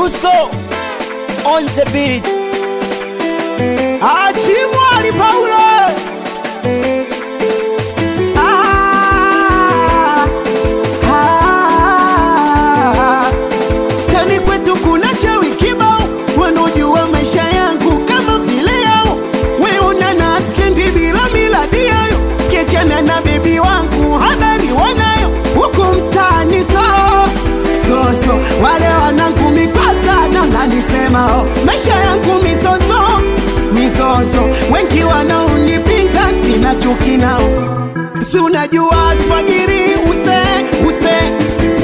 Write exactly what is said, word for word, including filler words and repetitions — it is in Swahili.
Dusko on the beat. Achimwali Paulo. Ah, ah, tani kwetu kuna chawi kibao, wanaojua maisha yangu kama vile yao. We unana trendi bila miladi yayo, kechana na baby wangu hadhari wanayo. Huku mtaani so, so so wale wanangu mikwaza na mnanisema oh, maisha yangu misozo mizozo, wengi wanaonipinga sina chuki nao. Si unajua sfagiri use use